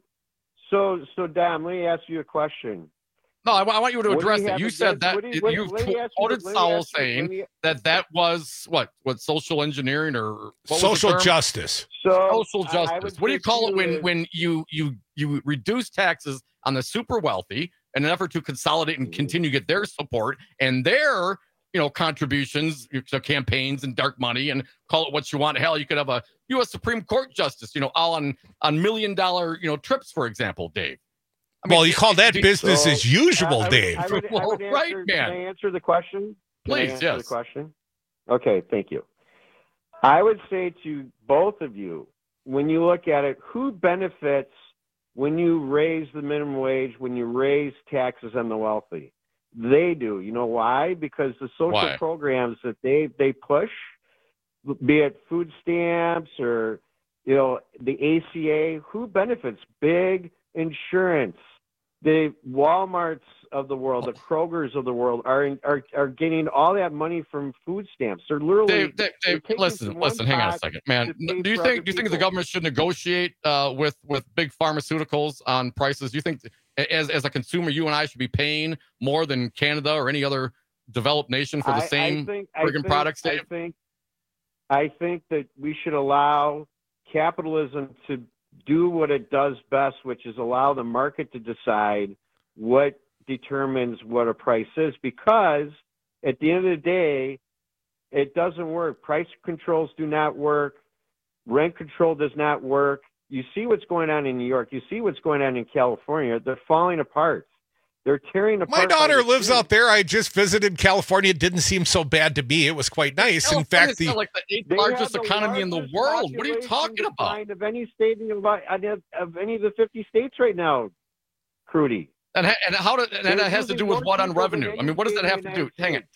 So Dom, let me ask you a question. No, I want you to address it. You said that you quoted Sowell saying that was what social engineering or social justice. Social justice. What do you call it when you reduce taxes on the super wealthy in an effort to consolidate and continue to get their support and their contributions to campaigns and dark money, and call it what you want. Hell, you could have a U.S. Supreme Court justice, all on $1 million, trips, for example, Dave. You call that business as usual, Dave. Right, man. Can I answer the question? Please, yes. The question? Okay, thank you. I would say to both of you, when you look at it, who benefits when you raise the minimum wage, when you raise taxes on the wealthy? They do. You know why? Because the social programs that they push, be it food stamps or the ACA, who benefits? Big insurance. The Walmarts of the world, the Krogers of the world are getting all that money from food stamps. They're literally Dave, listen. Hang on a second, man. Do you think the government should negotiate with big pharmaceuticals on prices? Do you think as a consumer, you and I should be paying more than Canada or any other developed nation for the same friggin' products, Dave? I think that we should allow capitalism to do what it does best, which is allow the market to decide what determines what a price is, because at the end of the day, it doesn't work. Price controls do not work. Rent control does not work. You see what's going on in New York. You see what's going on in California. They're falling apart. They're tearing apart. My daughter lives out there. I just visited California. It didn't seem so bad to me. It was quite nice. In fact, the eighth largest economy in the world. What are you talking about? Of any state of any of the 50 states right now, Crudy. And that has to do with what on revenue? I mean, what does that have to do? Hang it.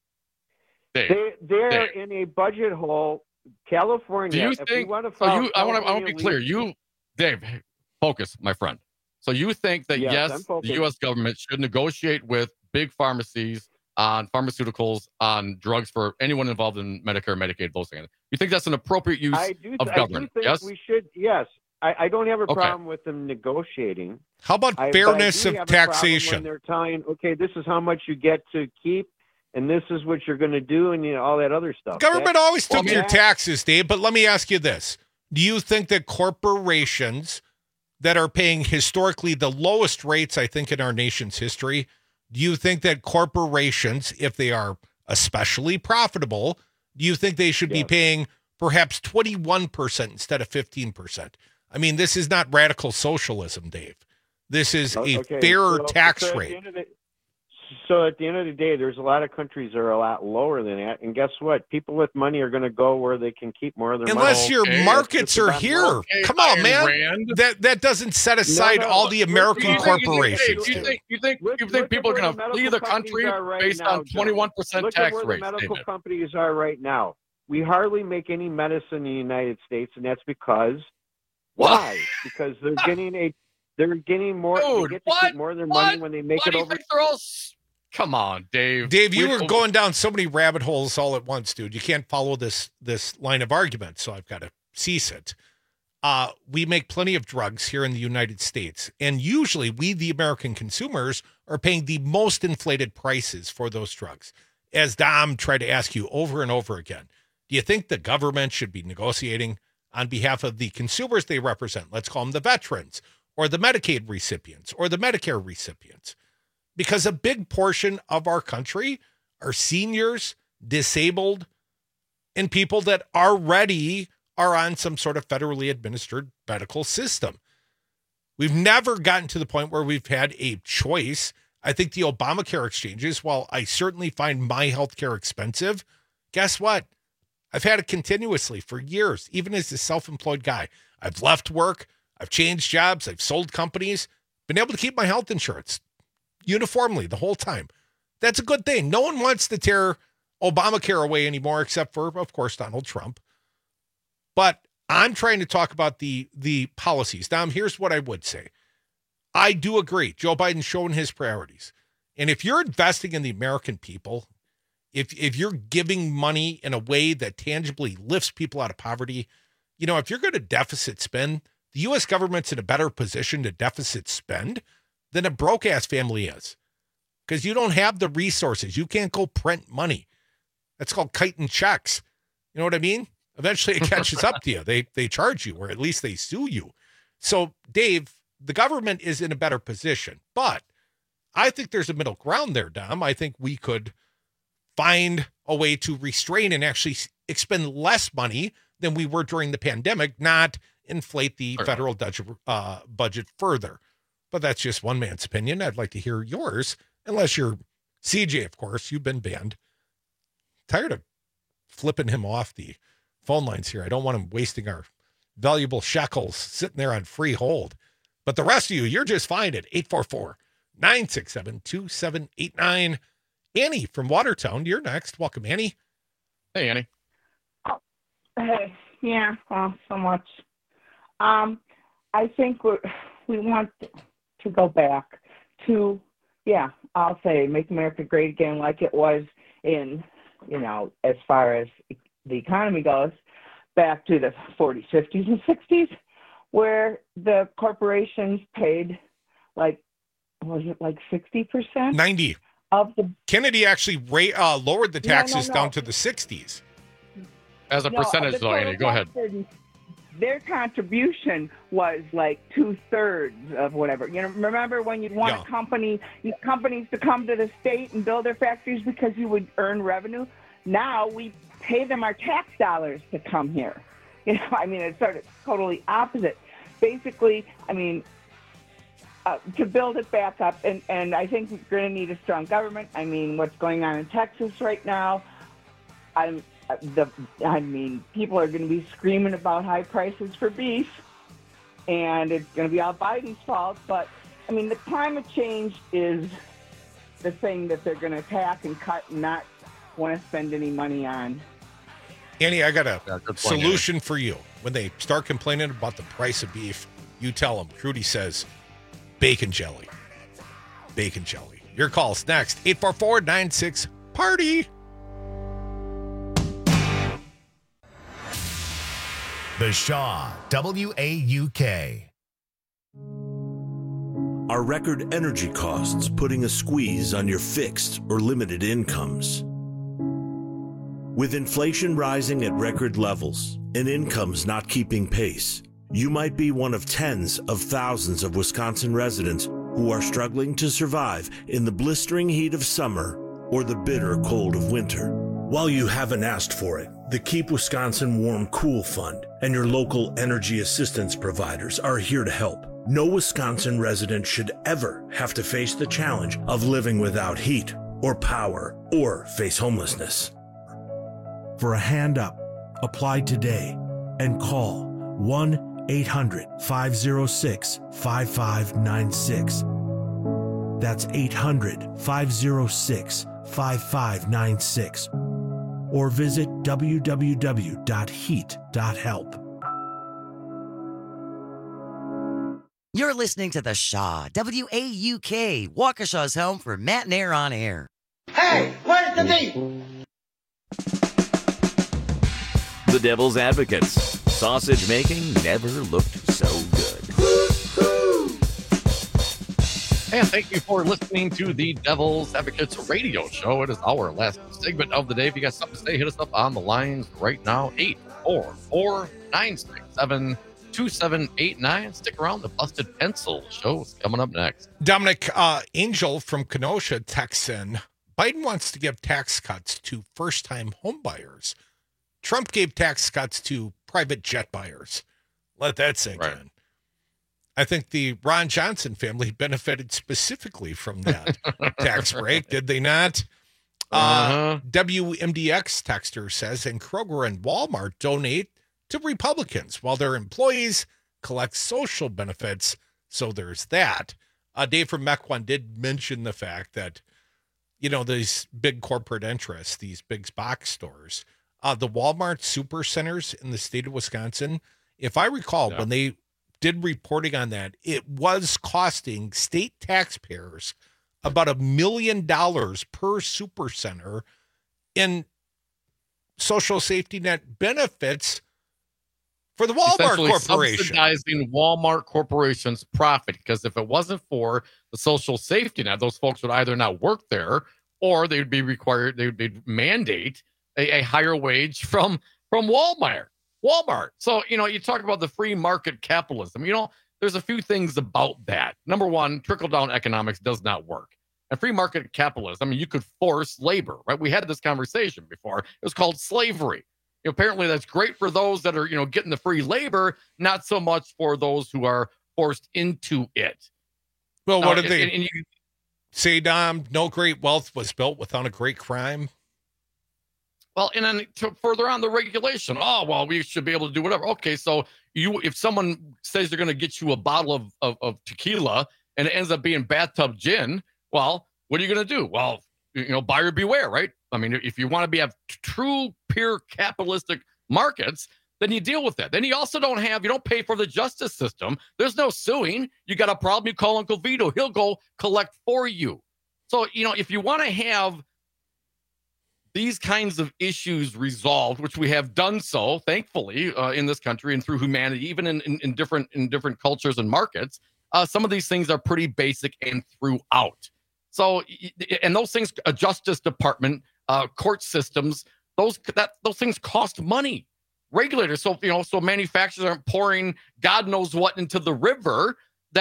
They're in a budget hole. California. Do you think? I want to be clear. Dave, focus, my friend. So you think that yes, the U.S. government should negotiate with big pharmacies on pharmaceuticals, on drugs for anyone involved in Medicare, Medicaid, those things. You think that's an appropriate use of government? I do think yes, we should. Yes, I don't have a problem with them negotiating. How about fairness of taxation? When they're telling, okay, this is how much you get to keep, and this is what you're going to do, and all that other stuff. Government always took your taxes, Dave. But let me ask you this: do you think that corporations that are paying historically the lowest rates, I think, in our nation's history. Do you think that corporations, if they are especially profitable, do you think they should be paying perhaps 21% instead of 15%? I mean, this is not radical socialism, Dave. This is a fairer tax rate. So at the end of the day, there's a lot of countries that are a lot lower than that. And guess what? People with money are going to go where they can keep more of their money. Unless your markets are here. Come on, man. That doesn't set aside all the American corporations. You think people are going to flee the country based on 21% tax rates? Look at where the medical companies are right now. We hardly make any medicine in the United States, and that's because why? Because they're getting more. Dude, they get to keep more of their money when they make it over. Come on, Dave. Dave, you were going down so many rabbit holes all at once, dude. You can't follow this line of argument, so I've got to cease it. We make plenty of drugs here in the United States, and usually we, the American consumers, are paying the most inflated prices for those drugs. As Dom tried to ask you over and over again, do you think the government should be negotiating on behalf of the consumers they represent? Let's call them the veterans, or the Medicaid recipients, or the Medicare recipients. Because a big portion of our country are seniors, disabled, and people that already are on some sort of federally administered medical system. We've never gotten to the point where we've had a choice. I think the Obamacare exchanges, while I certainly find my health care expensive, guess what? I've had it continuously for years, even as a self-employed guy. I've left work. I've changed jobs. I've sold companies, been able to keep my health insurance uniformly the whole time. That's a good thing. No one wants to tear Obamacare away anymore, except for, of course, Donald Trump. But I'm trying to talk about the policies. Now, here's what I would say. I do agree. Joe Biden's showing his priorities. And if you're investing in the American people, if you're giving money in a way that tangibly lifts people out of poverty, if you're going to deficit spend, the U.S. government's in a better position to deficit spend than a broke-ass family is. Because you don't have the resources. You can't go print money. That's called kiting checks. You know what I mean? Eventually it catches up to you. They charge you, or at least they sue you. So, Dave, the government is in a better position. But I think there's a middle ground there, Dom. I think we could find a way to restrain and actually expend less money than we were during the pandemic, not inflate the federal budget further. But that's just one man's opinion. I'd like to hear yours, unless you're CJ, of course. You've been banned. Tired of flipping him off the phone lines here. I don't want him wasting our valuable shekels sitting there on free hold. But the rest of you, you're just fine at 844-967-2789. Annie from Watertown, you're next. Welcome, Annie. Hey, Annie. Hey, yeah, well, so much. I think we want to go back to, I'll say make America great again like it was in, as far as the economy goes, back to the 40s, 50s, and 60s, where the corporations paid was it 60%? 90. Of the Kennedy actually lowered the taxes down to the 60s. As a percentage, though, Annie, go ahead. Their contribution was like 2/3 of whatever. Remember when you'd want companies to come to the state and build their factories because you would earn revenue? Now we pay them our tax dollars to come here. It's sort of totally opposite. Basically, to build it back up, and I think we're going to need a strong government. What's going on in Texas right now, people are going to be screaming about high prices for beef, and it's going to be all Biden's fault. But, the climate change is the thing that they're going to attack and cut and not want to spend any money on. Annie, I got a solution for you. When they start complaining about the price of beef, you tell them, Crudy says, bacon jelly. Bacon jelly. Your call's next. 844-96-PARTY. The Shaw, WAUK. Are record energy costs putting a squeeze on your fixed or limited incomes? With inflation rising at record levels and incomes not keeping pace, You might be one of tens of thousands of Wisconsin residents who are struggling to survive in the blistering heat of summer or the bitter cold of winter. While you haven't asked for it, the Keep Wisconsin Warm Cool Fund and your local energy assistance providers are here to help. No Wisconsin resident should ever have to face the challenge of living without heat or power or face homelessness. For a hand up, apply today and call 1-800-506-5596. That's 800-506-5596. Or visit www.heat.help. You're listening to The Shaw, WAUK, Waukesha's home for Matt and Air on Air. Hey, where's the beef? The Devil's Advocates. Sausage making never looked so good. And thank you for listening to the Devil's Advocates radio show. It is our last segment of the day. If you got something to say, hit us up on the lines right now. 844-967-2789. Stick around. The Busted Pencil show is coming up next. Dominic, Angel from Kenosha texts in, Biden wants to give tax cuts to first-time home buyers. Trump gave tax cuts to private jet buyers. Let that sink in. I think the Ron Johnson family benefited specifically from that tax break, did they not? WMDX texter says, and Kroger and Walmart donate to Republicans while their employees collect social benefits. So there's that. Dave from Mequon did mention the fact that, you know, these big corporate interests, these big box stores, the Walmart super centers in the state of Wisconsin, if I recall, when they did reporting on that, it was costing state taxpayers about $1 million per super center in social safety net benefits for the Walmart Corporation. Subsidizing Walmart Corporation's profit, because if it wasn't for the social safety net, those folks would either not work there or they would be required, they would mandate a higher wage from Walmart. So, you know, you talk about the free market capitalism, you know, there's a few things about that. Number one, trickle-down economics does not work. And free market capitalism, I mean, you could force labor, right? We had this conversation before. It was called slavery. You know, apparently that's great for those that are, you know, getting the free labor, not so much for those who are forced into it. Well, what did they say, Dom? No great wealth was built without a great crime. Well, and then to further on the regulation, oh, well, we should be able to do whatever. Okay, so if someone says they're going to get you a bottle of tequila and it ends up being bathtub gin, well, what are you going to do? Well, you know, buyer beware, right? I mean, if you want to have true, pure capitalistic markets, then you deal with that. Then you also you don't pay for the justice system. There's no suing. You got a problem, you call Uncle Vito. He'll go collect for you. So, you know, if you want to have these kinds of issues resolved, which we have done so, thankfully, in this country and through humanity, even in different cultures and markets, some of these things are pretty basic and throughout. So, and those things, a Justice Department, court systems, those things cost money. Regulators, so manufacturers aren't pouring God knows what into the river.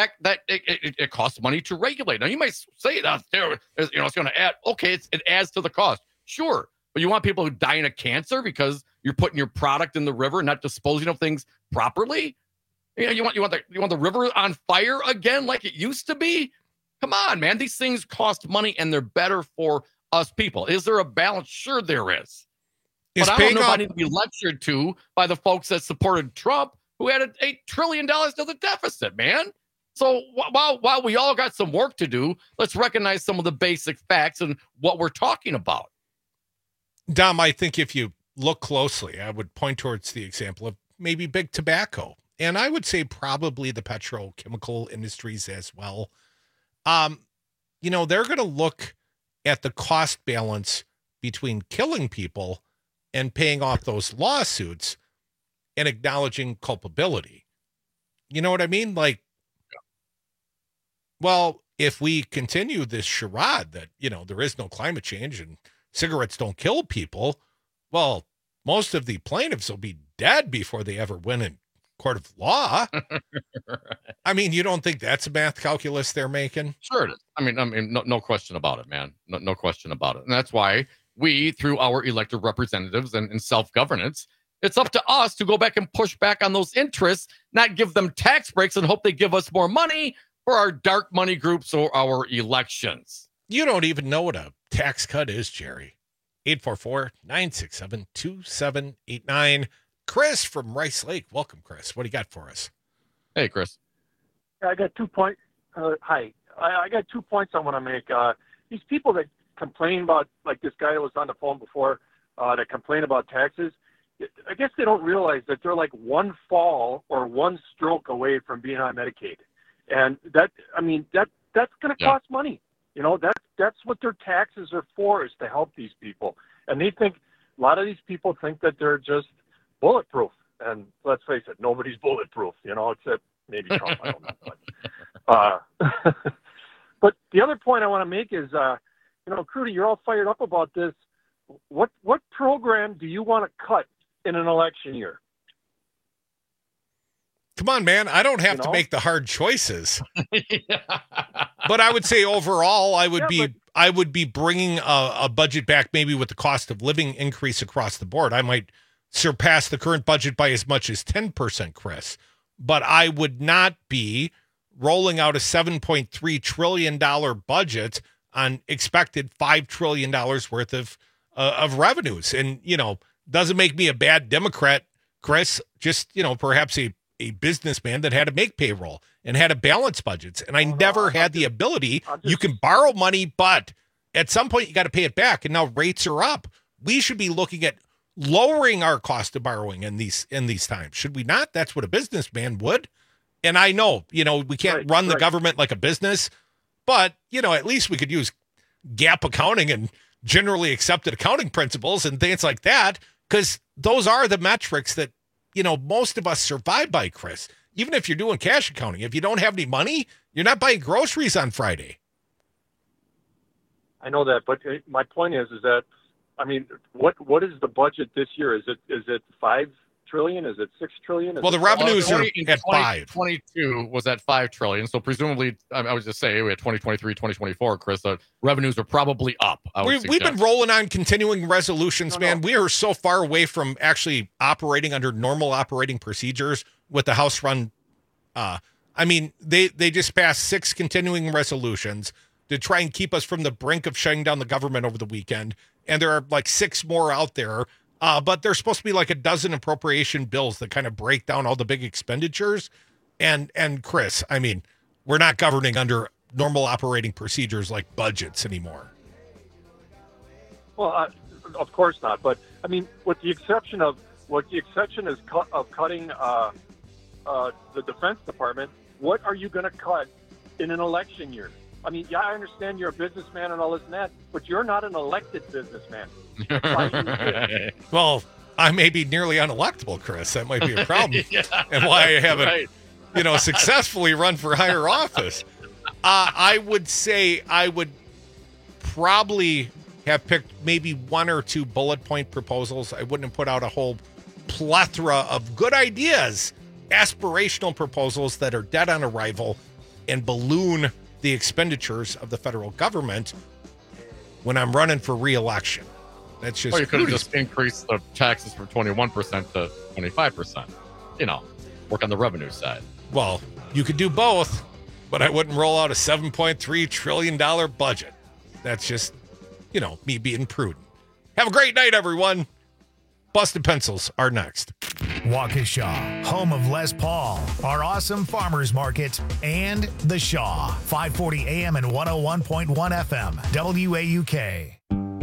It costs money to regulate. Now you might say that it's going to add. Okay, it adds to the cost. Sure, but you want people who dying of cancer because you're putting your product in the river, not disposing of things properly. You want the river on fire again like it used to be? Come on, man. These things cost money and they're better for us people. Is there a balance? Sure, there is. But I don't know if I need to be lectured to by the folks that supported Trump, who added $8 trillion to the deficit, man. So while we all got some work to do, let's recognize some of the basic facts and what we're talking about. Dom, I think if you look closely, I would point towards the example of maybe big tobacco. And I would say probably the petrochemical industries as well. They're going to look at the cost balance between killing people and paying off those lawsuits and acknowledging culpability. You know what I mean? Like, well, if we continue this charade that, there is no climate change and cigarettes don't kill people, well, most of the plaintiffs will be dead before they ever win in court of law. I mean, you don't think that's a math calculus they're making? Sure it is. I mean, no question about it, man. No question about it. And that's why we, through our elected representatives and self-governance, it's up to us to go back and push back on those interests, not give them tax breaks and hope they give us more money for our dark money groups or our elections. You don't even know what a tax cut is, Jerry. 844-967-2789. Chris from Rice Lake. Welcome, Chris. What do you got for us? Hey, Chris. I got 2 points. Hi. I got 2 points I want to make. These people that complain about, like this guy that was on the phone before, that complain about taxes, I guess they don't realize that they're like one fall or one stroke away from being on Medicaid. And that's going to cost money. You know, that's what their taxes are for, is to help these people. And they think, a lot of these people think that they're just bulletproof. And let's face it, nobody's bulletproof, you know, except maybe Trump, I don't know. But the other point I want to make is, Crudy, you're all fired up about this. What program do you want to cut in an election year? Come on, man. I don't have to make the hard choices. But I would say overall, I would be bringing a budget back, maybe with the cost of living increase across the board. I might surpass the current budget by as much as 10%, Chris. But I would not be rolling out a $7.3 trillion budget on expected $5 trillion worth of revenues. And, doesn't make me a bad Democrat, Chris, just, perhaps a businessman that had to make payroll and had to balance budgets. And I never had the ability. You can borrow money, but at some point you got to pay it back. And now rates are up. We should be looking at lowering our cost of borrowing in these times. Should we not? That's what a businessman would. And I know, we can't run the government like a business, but, at least we could use GAAP accounting and generally accepted accounting principles and things like that, because those are the metrics that, most of us survive by, Chris. Even if you're doing cash accounting, if you don't have any money, you're not buying groceries on Friday. I know that, but my point is that, what is the budget this year? Is it $5 trillion? Is it $6 trillion? Well, the revenues are at 5. 2022 was at $5 trillion. So presumably, I would just say we had 2023, 2024, Chris, revenues are probably up. We've been rolling on continuing resolutions, man. We are so far away from actually operating under normal operating procedures with the House run. They just passed 6 continuing resolutions to try and keep us from the brink of shutting down the government over the weekend. And there are like 6 more out there. But there's supposed to be like a dozen appropriation bills that kind of break down all the big expenditures. And Chris, we're not governing under normal operating procedures like budgets anymore. Well, of course not. But with the exception of cutting the Defense Department, what are you going to cut in an election year? I understand you're a businessman and all this and that, but you're not an elected businessman. Well, I may be nearly unelectable, Chris. That might be a problem. And why I haven't, successfully run for higher office. I would say I would probably have picked maybe 1 or 2 bullet point proposals. I wouldn't have put out a whole plethora of good ideas, aspirational proposals that are dead on arrival and balloon the expenditures of the federal government when I'm running for re-election. That's just. Or you could have just increased the taxes from 21% to 25%. Work on the revenue side. Well, you could do both, but I wouldn't roll out a $7.3 trillion budget. That's just, me being prudent. Have a great night, everyone. Busted Pencils are next. Waukesha, home of Les Paul, our awesome farmers market, and The Shaw, 540 AM and 101.1 FM, WAUK.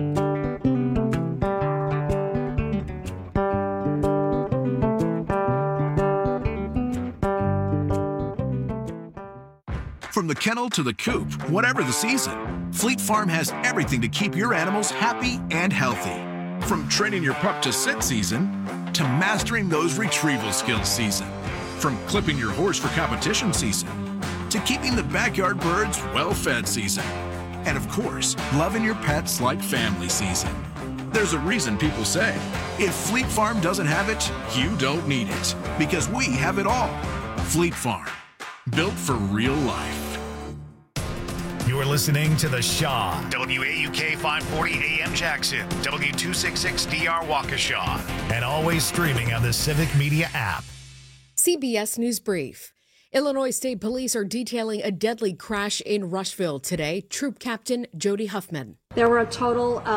From the kennel to the coop, whatever the season, Fleet Farm has everything to keep your animals happy and healthy. From training your pup to sit season to mastering those retrieval skills season. From clipping your horse for competition season to keeping the backyard birds well-fed season. And of course, loving your pets like family season. There's a reason people say, if Fleet Farm doesn't have it, you don't need it. Because we have it all. Fleet Farm, built for real life. You're listening to The Shaw, WAUK 540 AM Jackson, W266DR Waukesha, and always streaming on the Civic Media app. CBS News Brief. Illinois State Police are detailing a deadly crash in Rushville today. Troop Captain Jody Huffman. There were a total of